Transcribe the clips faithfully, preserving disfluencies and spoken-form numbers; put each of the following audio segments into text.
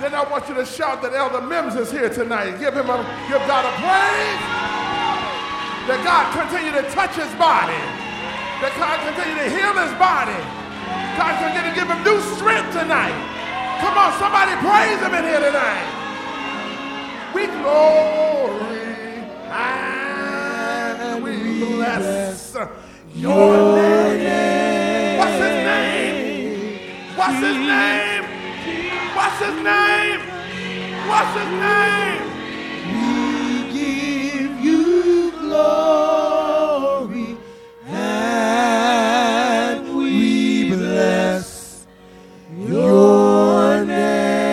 Then I want you to shout that Elder Mims is here tonight. Give him a, give God a praise. That God continue to touch his body. That God continue to heal his body. God continue to give him new strength tonight. Come on, somebody praise him in here tonight. We glory and we bless your name. What's his name? What's his name? What's his name? What's his name? We give you glory and we bless your name.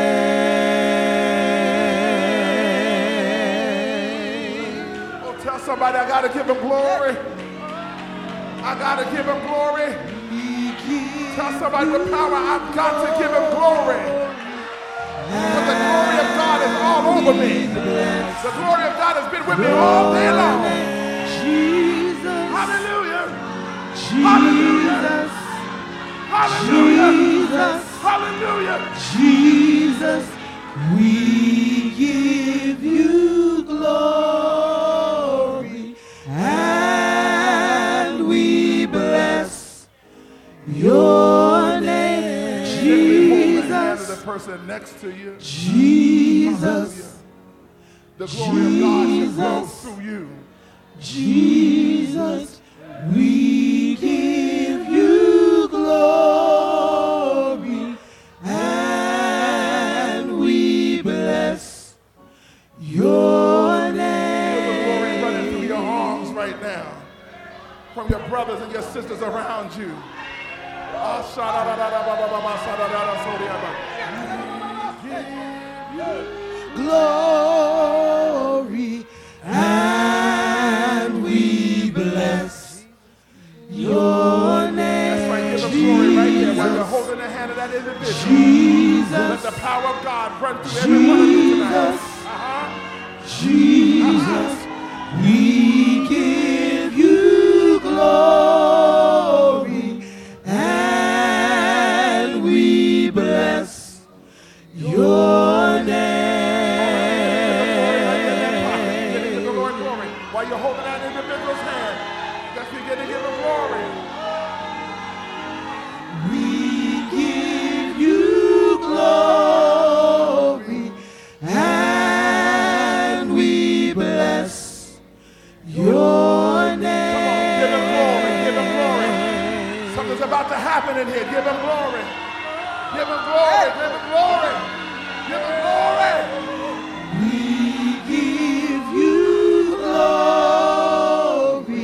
Oh, tell somebody I gotta give him glory. I gotta give him glory. Tell somebody with power, I've got to give him glory. But the glory of God is all over me. The glory of God has been with me all day long. Jesus. Hallelujah. Jesus. Hallelujah. Hallelujah. Jesus. We give you glory and we bless your name. Jesus. The person next to you. Jesus. The glory of God should flow through you. Jesus. We give you glory and we bless your name. Feel the glory running through your arms right now from your brothers and your sisters around you. Glory and we bless your name. That's right, give them glory right there while you're holding the hand of that individual. Jesus. Let the power of God run through every one of you tonight. Uh-huh. Jesus, we give you glory and we bless your name. Give the Lord glory while you're holding that individual's hand. Just begin to give him glory. We give you glory and we bless your name. Come on, give him glory, give him glory. Something's about to happen in here. Give him glory. Give him glory, give him glory. Give him glory. We give you glory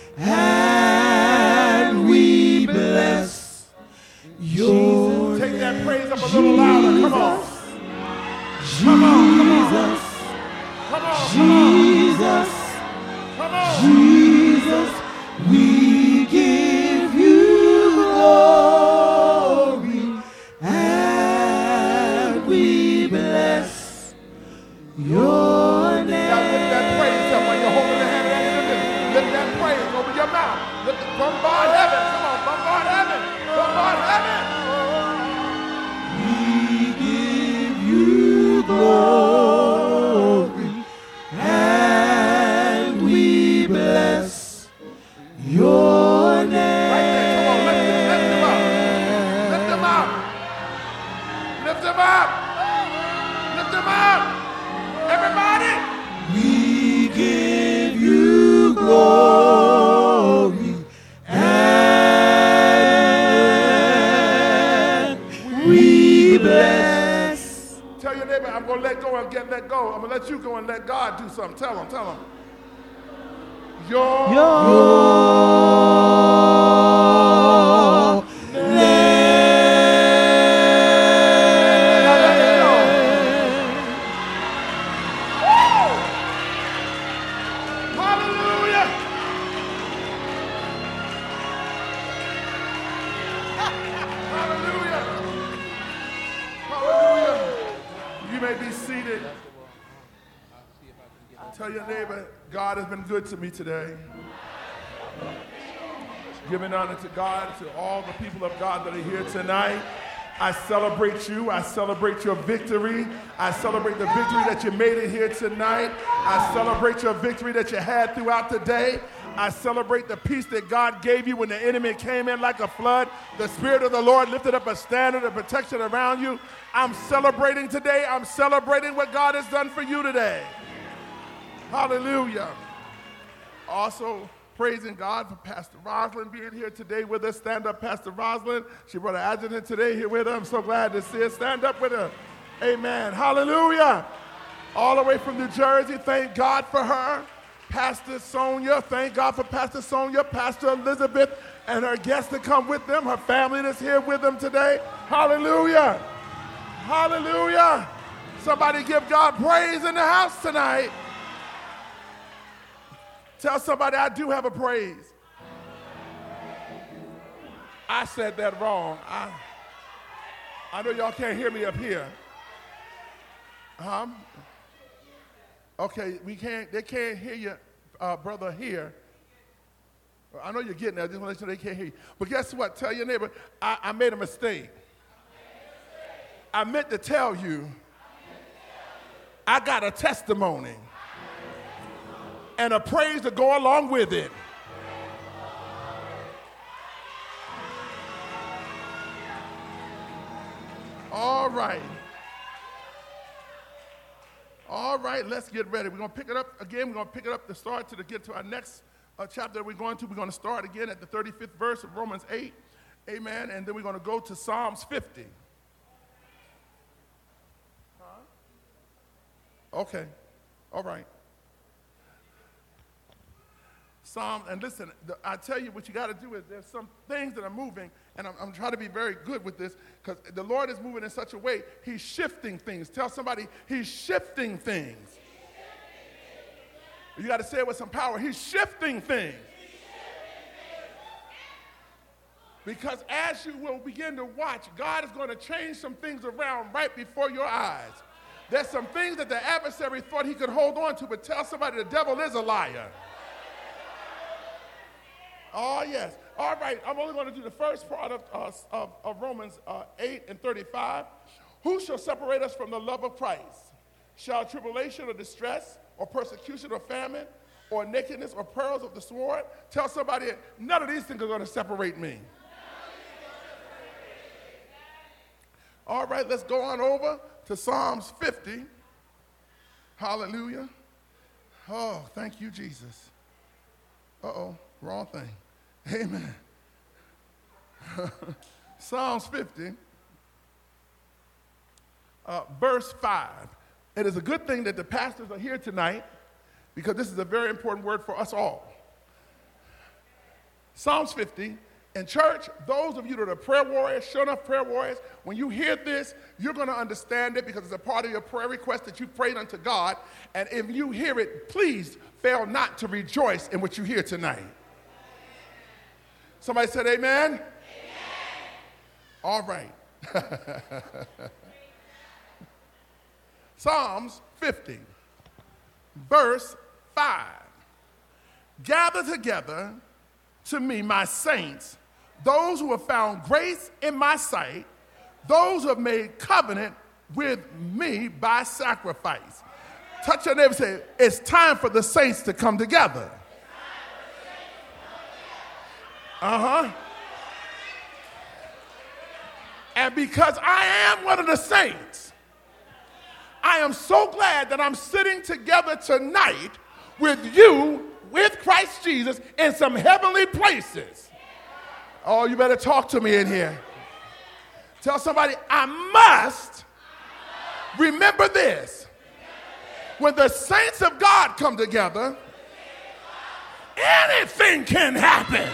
and we bless your Take name. that praise up a little louder. Come on. Come on, come on. Come on, come on. Jesus, Come on. Jesus, we give you glory and we bless your name. Now lift that praise up when you're holding the hand of that individual. Lift that praise over your mouth. Lift it, bombard heaven. Come on, bombard heaven. Bombard heaven. We give you glory and we bless your name. Right there, come on, lift him, lift him up. Lift him up. Lift him up. Lift him up. Everybody. We give you glory and we bless. Tell your neighbor, I'm going to let go and get let go. I'm going to let you go and let God do something. Tell him, tell him. Your, Your name. Now let it go. Woo! Hallelujah. Hallelujah. Hallelujah. You may be seated. Tell your neighbor, God has been good to me today. Giving honor to God, to all the people of God that are here tonight. I celebrate you. I celebrate your victory. I celebrate the victory that you made it here tonight. I celebrate your victory that you had throughout the day. I celebrate the peace that God gave you when the enemy came in like a flood. The Spirit of the Lord lifted up a standard of protection around you. I'm celebrating today. I'm celebrating what God has done for you today. Hallelujah. Also, praising God for Pastor Rosalind being here today with us. Stand up, Pastor Rosalind. She brought an adjutant today here with her. I'm so glad to see her. Stand up with her. Amen. Hallelujah. All the way from New Jersey. Thank God for her. Pastor Sonia. Thank God for Pastor Sonia, Pastor Elizabeth, and her guests that come with them, her family that's here with them today. Hallelujah. Hallelujah. Somebody give God praise in the house tonight. Tell somebody I do have a praise. I said that wrong. I, I know y'all can't hear me up here. Um, okay, we can't, they can't hear you, uh, brother, here. I know you're getting there. I just want to let you know they can't hear you. But guess what? Tell your neighbor, I, I made a mistake. I meant to tell you, I got a testimony. And a praise to go along with it. All right. All right, let's get ready. We're going to pick it up again. We're going to pick it up to start to the, get to our next uh, chapter that we're going to. We're going to start again at the thirty-fifth verse of Romans eight. Amen. And then we're going to go to Psalms fifty. Huh? Okay. All right. Psalm, and listen, the, I tell you what you got to do is there's some things that are moving, and I'm, I'm trying to be very good with this because the Lord is moving in such a way, he's shifting things. Tell somebody, he's shifting things. He's shifting things. You got to say it with some power. He's shifting things. He's shifting things. Because as you will begin to watch, God is going to change some things around right before your eyes. There's some things that the adversary thought he could hold on to, but tell somebody the devil is a liar. Oh, yes. All right, I'm only going to do the first part of, uh, of, of Romans uh, eight and thirty-five. Who shall separate us from the love of Christ? Shall tribulation or distress or persecution or famine or nakedness or perils of the sword? Tell somebody, none of these things are going to separate me. All right, let's go on over to Psalms fifty. Hallelujah. Oh, thank you, Jesus. Uh-oh, wrong thing. Amen. Psalms fifty, uh, verse five. It is a good thing that the pastors are here tonight because this is a very important word for us all. Psalms fifty. In church, those of you that are prayer warriors, sure enough prayer warriors, when you hear this, you're going to understand it because it's a part of your prayer request that you prayed unto God. And if you hear it, please fail not to rejoice in what you hear tonight. Somebody said amen? Amen. All right. Psalms fifty, verse five. Gather together to me, my saints, those who have found grace in my sight, those who have made covenant with me by sacrifice. Touch your neighbor and say, it's time for the saints to come together. Uh-huh. And because I am one of the saints, I am so glad that I'm sitting together tonight with you, with Christ Jesus, in some heavenly places. Oh, you better talk to me in here. Tell somebody, I must remember this. When the saints of God come together, anything can happen.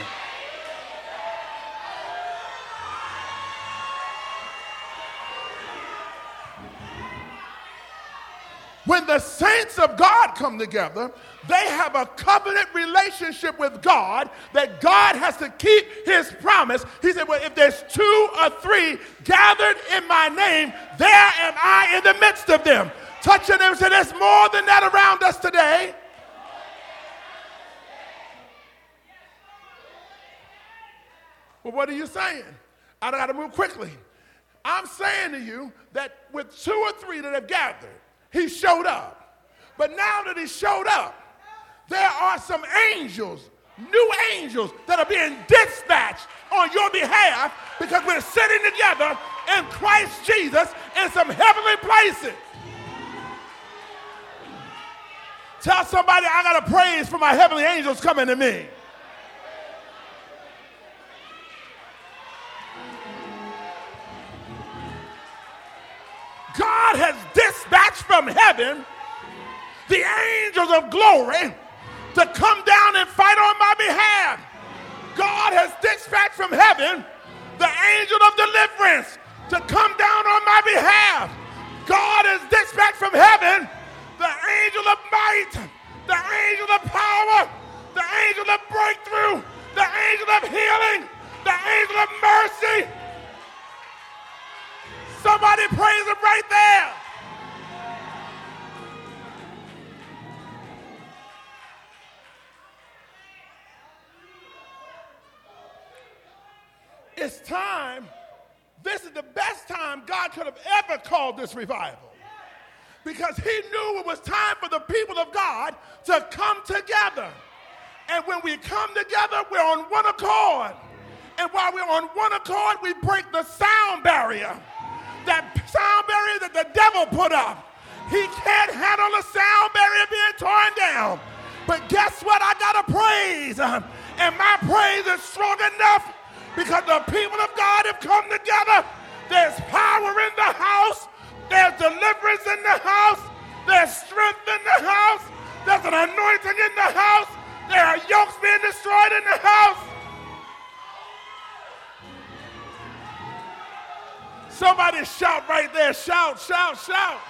When the saints of God come together, they have a covenant relationship with God that God has to keep his promise. He said, well, if there's two or three gathered in my name, there am I in the midst of them. Touch your neighbor and say, there's more than that around us today. Well, what are you saying? I got to move quickly. I'm saying to you that with two or three that have gathered, he showed up. But now that he showed up, there are some angels, new angels, that are being dispatched on your behalf because we're sitting together in Christ Jesus in some heavenly places. Tell somebody, I got a praise for my heavenly angels coming to me. God has dispatched from heaven the angels of glory to come down and fight on my behalf. God has dispatched from heaven the angel of deliverance to come down on my behalf. God has dispatched from heaven the angel of might, the angel of power, the angel of breakthrough, the angel of healing, the angel of mercy. Somebody praise him right there. It's time. This is the best time God could have ever called this revival. Because he knew it was time for the people of God to come together. And when we come together, we're on one accord. And while we're on one accord, we break the sound barrier. That sound barrier that the devil put up. He can't handle the sound barrier being torn down. But guess what? I got a praise. And my praise is strong enough because the people of God have come together. There's power in the house. There's deliverance in the house. There's strength in the house. There's an anointing in the house. There are yokes being destroyed in the house. Somebody shout right there. Shout, shout, shout.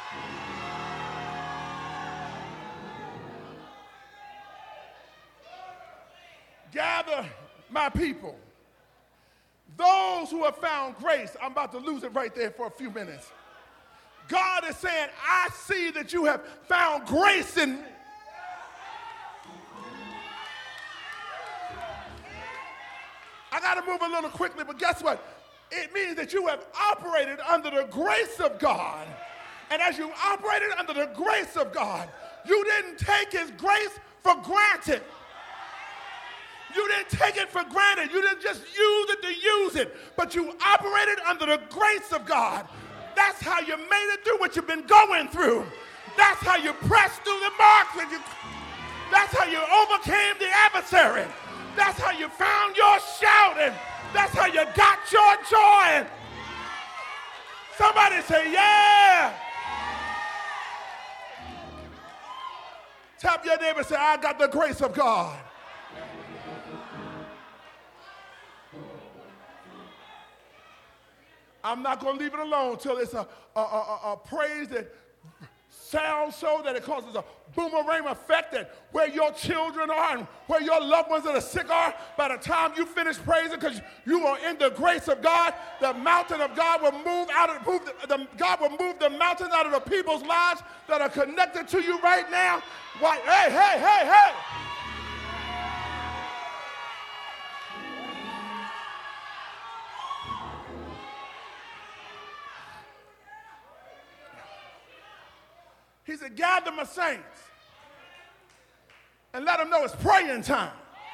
Gather my people. Those who have found grace. I'm about to lose it right there for a few minutes. God is saying, I see that you have found grace in me. I got to move a little quickly, but guess what? It means that you have operated under the grace of God. And as you operated under the grace of God, you didn't take his grace for granted. You didn't take it for granted. You didn't just use it to use it, but you operated under the grace of God. That's how you made it through what you've been going through. That's how you pressed through the marks. And you, that's how you overcame the adversary. That's how you found your shout. And that's how you got your joy. Somebody say, yeah. Tap your neighbor and say, I got the grace of God. I'm not going to leave it alone until it's a, a, a, a praise that sounds so that it causes a boomerang effect, that where your children are and where your loved ones that are sick are, by the time you finish praising, because you are in the grace of God, the mountain of God will move out of move the, the God will move the mountains out of the people's lives that are connected to you right now. Why, hey, hey, hey, hey. He said, gather my saints and let them know it's praying time.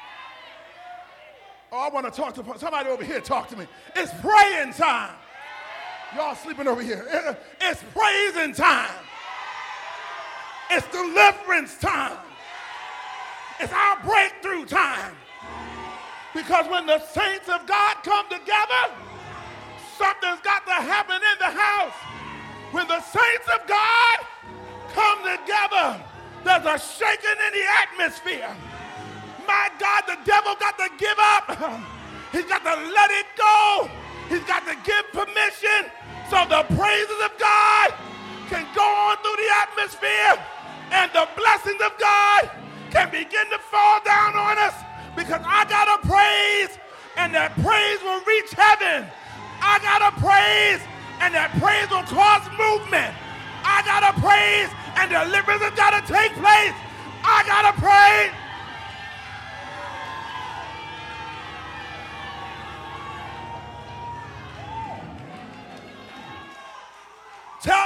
Oh, I want to talk to somebody over here. Talk to me. It's praying time. Y'all sleeping over here. It's praising time. It's deliverance time. It's our breakthrough time. Because when the saints of God come together, something's got to happen in the house. When the saints of God come together, there's a shaking in the atmosphere. My God, the devil got to give up. He's got to let it go. He's got to give permission so the praises of God can go on through the atmosphere and the blessings of God can begin to fall down on us, because I got to praise and that praise will reach heaven. I got to praise and that praise will cause movement. I got to praise and deliverance has got to take place. I got to pray.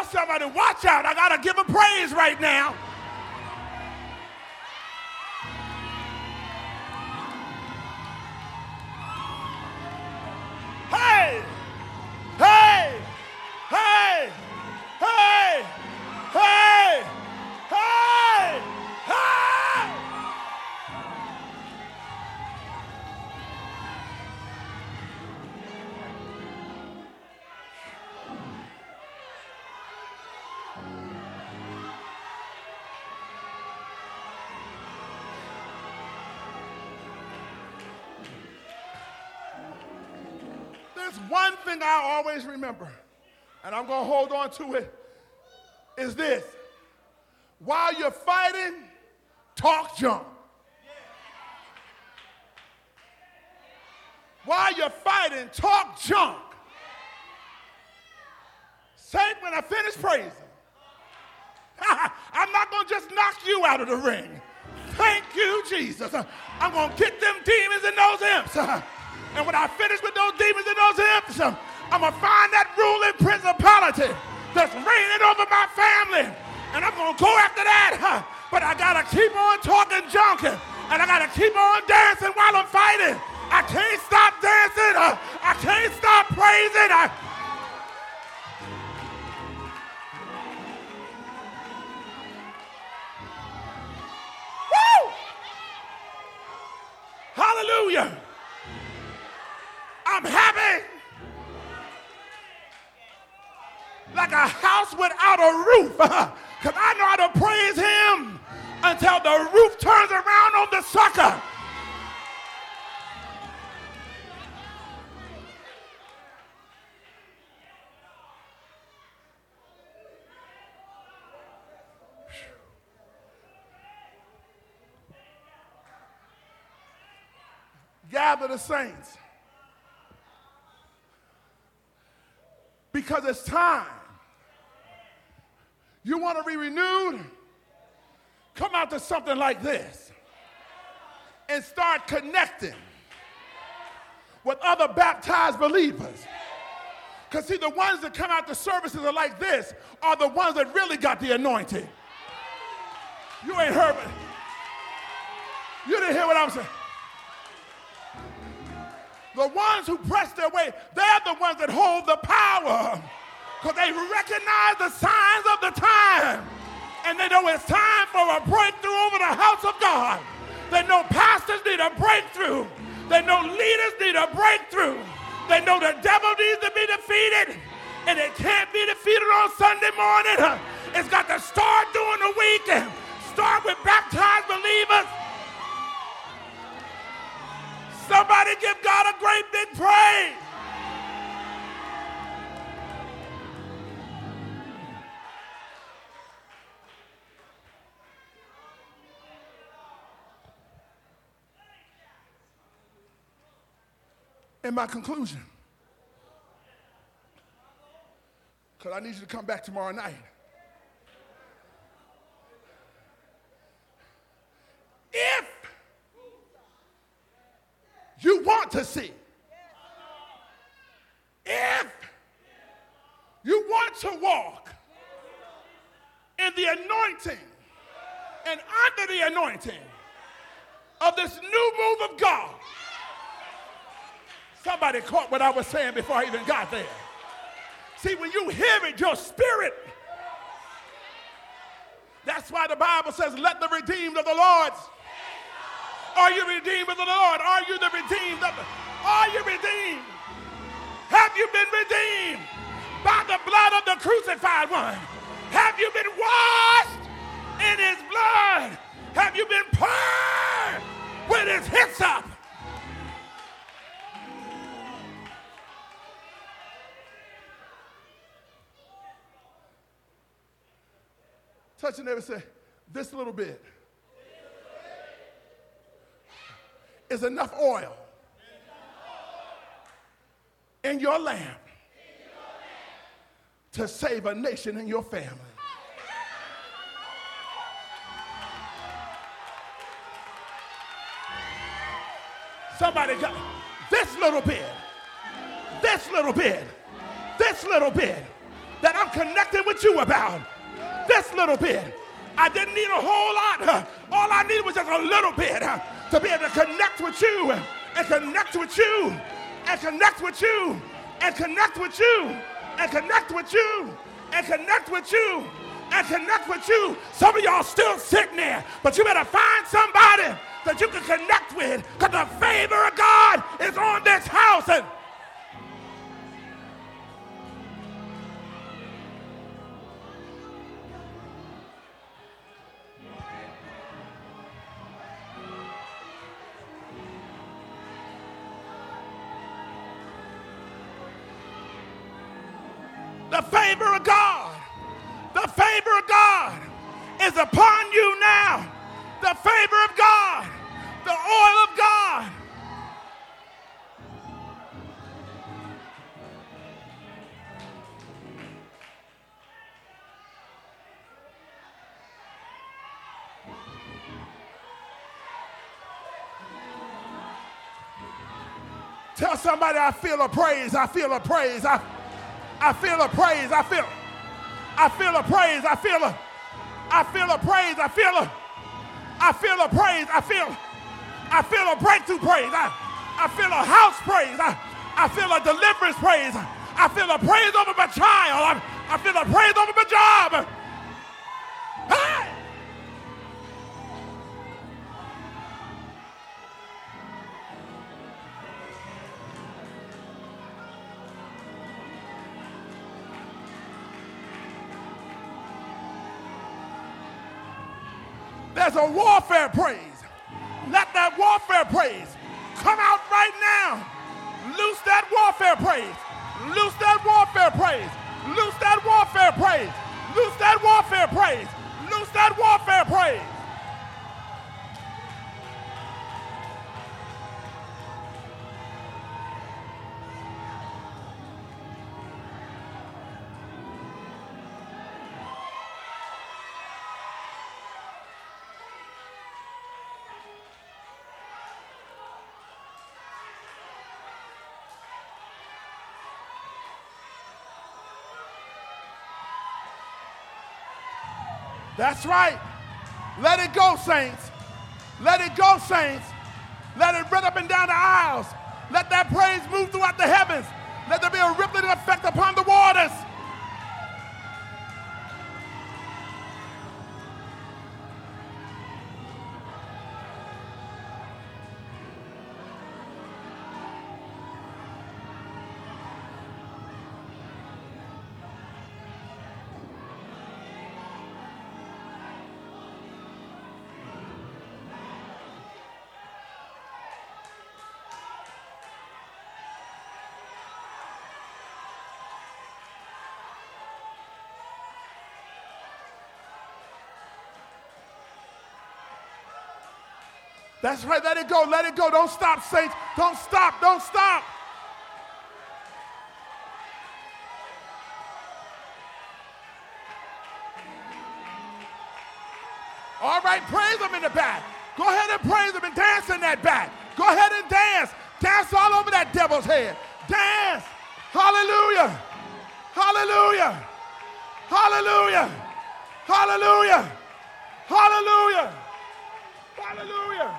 somebody, watch out. I got to give him praise right now. Hey, hey, hey, hey, hey, hey, hey. There's one thing I always remember, and I'm going to hold on to it, is this. While you're fighting, talk junk. While you're fighting, talk junk. Say it when I finish praising. I'm not going to just knock you out of the ring. Thank you, Jesus. I'm going to get them demons and those imps. And when I finish with those demons and those imps, I'm going to find that ruling principality that's reigning over my family. And I'm going to go after that. But I got to keep on talking junk. And I got to keep on dancing while I'm fighting. I can't stop dancing. I can't stop praising. I... Woo! Hallelujah. I'm happy like a house without a roof, because I know how to praise him until the roof turns around on the sucker. Gather the saints. Because it's time. You want to be renewed? Come out to something like this and start connecting with other baptized believers. Because see, the ones that come out to services are like this are the ones that really got the anointing. You ain't heard me. You didn't hear what I'm saying. The ones who press their way, they're the ones that hold the power because they recognize the signs of the time. And they know it's time for a breakthrough over the house of God. They know pastors need a breakthrough. They know leaders need a breakthrough. They know the devil needs to be defeated. And it can't be defeated on Sunday morning. It's got to start during the week. Start with baptized believers. Somebody give God a great big praise. In my conclusion, because I need you to come back tomorrow night. If you want to see, if you want to walk in the anointing and under the anointing of this new move of God, somebody caught what I was saying before I even got there. See, when you hear it, your spirit, that's why the Bible says, let the redeemed of the Lord. Are you redeemed of the Lord? Are you the redeemed of the Are you redeemed? Have you been redeemed by the blood of the crucified one? Have you been washed in his blood? Have you been purged with his hyssop? Touch your neighbor and say, this little bit is enough oil in your lamp to save a nation and your family. Somebody got this little bit, this little bit, this little bit that I'm connected with you about. This little bit. I didn't need a whole lot. All I needed was just a little bit to be able to connect with you and connect with you and connect with you and connect with you and connect with you and connect with you and connect with you. Some of y'all still sitting there, but you better find somebody that you can connect with, because the favor of God is on this house. And the favor of God, the favor of God is upon you now. The favor of God, the oil of God. Tell somebody, I feel a praise, I feel a praise, I, I feel a praise, I feel, I feel a praise, I feel a, I feel a praise, I feel a, I feel a praise, I feel, I feel a breakthrough praise, I, I feel a house praise, I, I feel a deliverance praise, I feel a praise over my child, I, I feel a praise over my job. Hey! There's a warfare praise. Let that warfare praise come out right now. Loose that warfare praise. Loose that warfare praise. Loose that warfare praise. Loose that warfare praise. Loose that warfare praise. That's right. Let it go, saints. Let it go, saints. Let it run up and down the aisles. Let that praise move throughout the heavens. Let there be a rippling effect upon the waters. That's right. Let it go. Let it go. Don't stop, saints. Don't stop. Don't stop. All right, praise him in the back. Go ahead and praise him and dance in that back. Go ahead and dance. Dance all over that devil's head. Dance. Hallelujah. Hallelujah. Hallelujah. Hallelujah. Hallelujah. Hallelujah.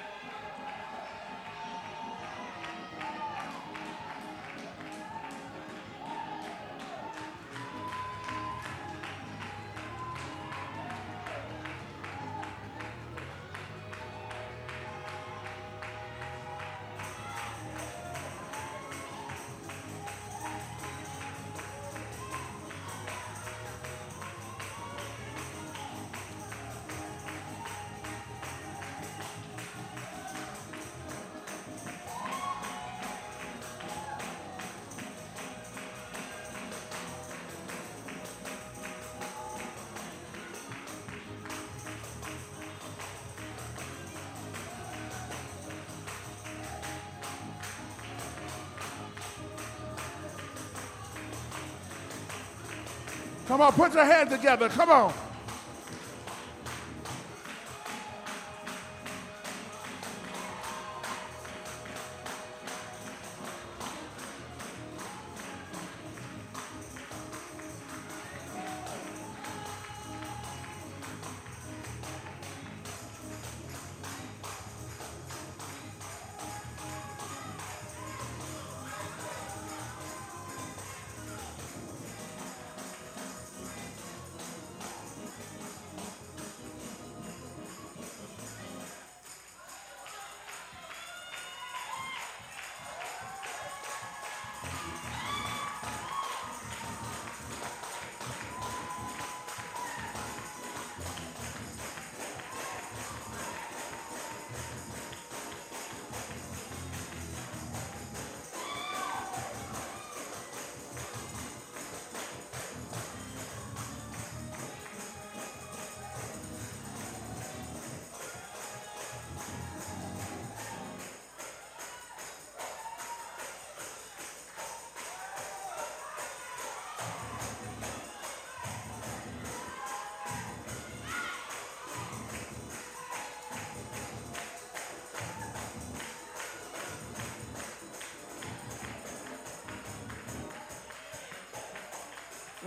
Come on, put your hands together. Come on.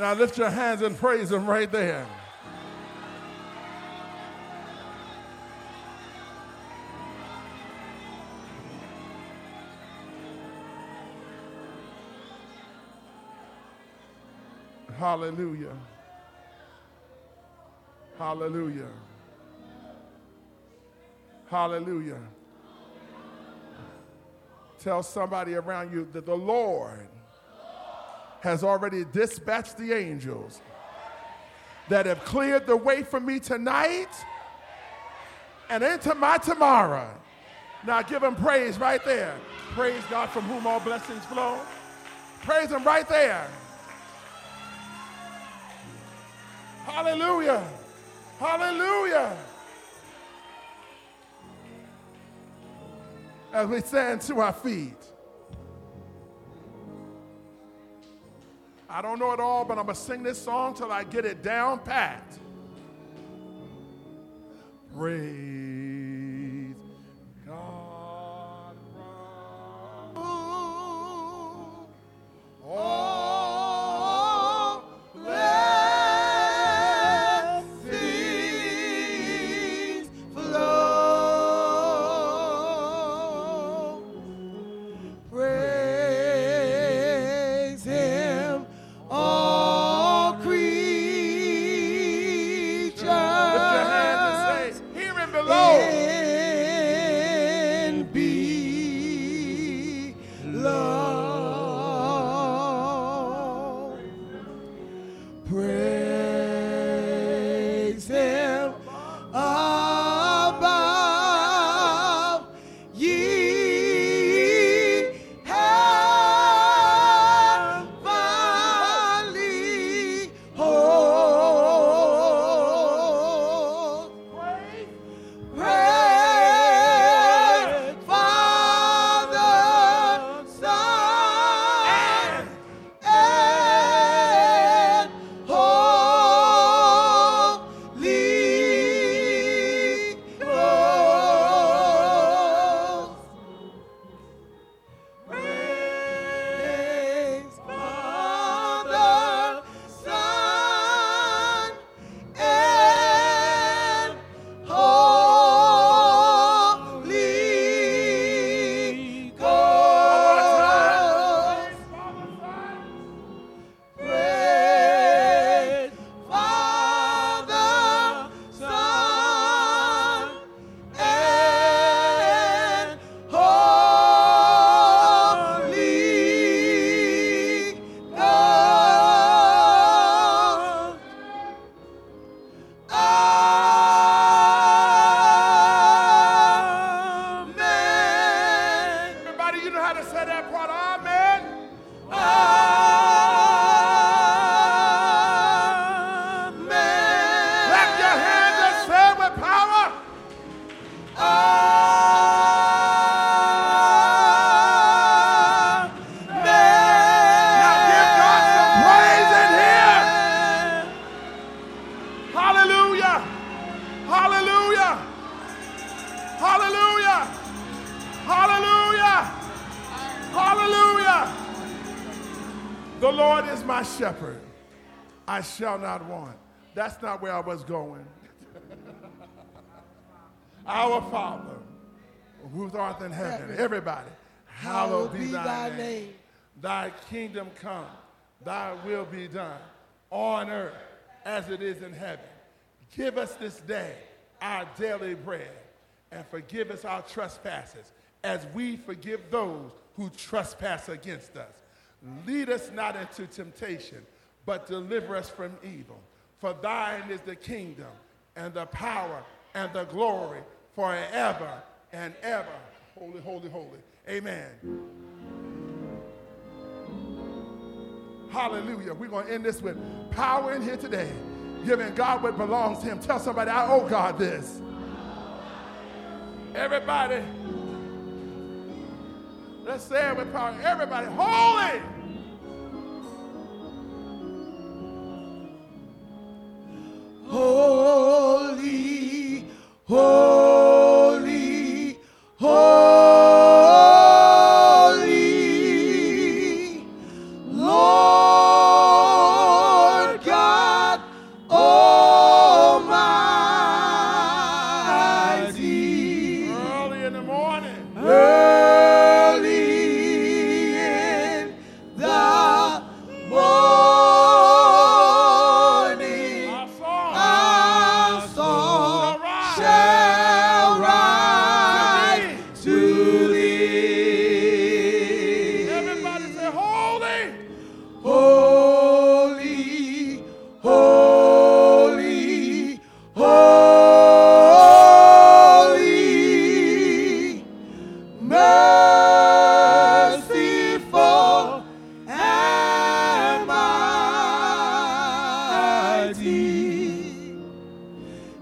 Now lift your hands and praise him right there. Hallelujah. Hallelujah. Hallelujah. Tell somebody around you that the Lord has already dispatched the angels that have cleared the way for me tonight and into my tomorrow. Now give him praise right there. Praise God from whom all blessings flow. Praise him right there. Hallelujah. Hallelujah. As we stand to our feet. I don't know it all, but I'm going to sing this song till I get it down pat. Praise God from all blessings flow. Praise him, all creatures. Lift your hands and say, here and below. And below. Praise him above, ye heavenly hosts. Praise Father, Son, and Holy Ghost. Praise Father, Son, and Holy Ghost. Praise Father, Son, and Holy Ghost. Amen. Everybody, you know how to say that part. Amen. Amen. Clap your hands and say it with power. Amen. Now give God some praise in here. Hallelujah. Hallelujah. Hallelujah. Hallelujah. Hallelujah. The Lord is my shepherd. I shall not want. That's not where I was going. Our Father, who art in heaven, everybody, hallowed be thy name. Thy kingdom come, thy will be done on earth as it is in heaven. Give us this day our daily bread, and forgive us our trespasses as we forgive those who trespass against us. Lead us not into temptation, but deliver us from evil. For thine is the kingdom and the power and the glory forever and ever. Holy, holy, holy. Amen. Hallelujah. We're going to end this with power in here today. Giving God what belongs to him. Tell somebody, I owe God this. Everybody, let's say it with power. Everybody, holy. Holy, holy, holy, Lord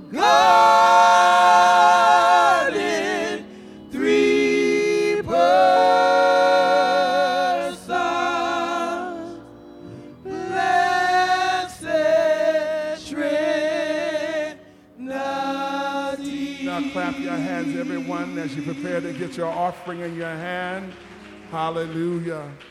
God in three persons, blessed Trinity. Now clap your hands, everyone, as you prepare to get your offering in your hand. Hallelujah.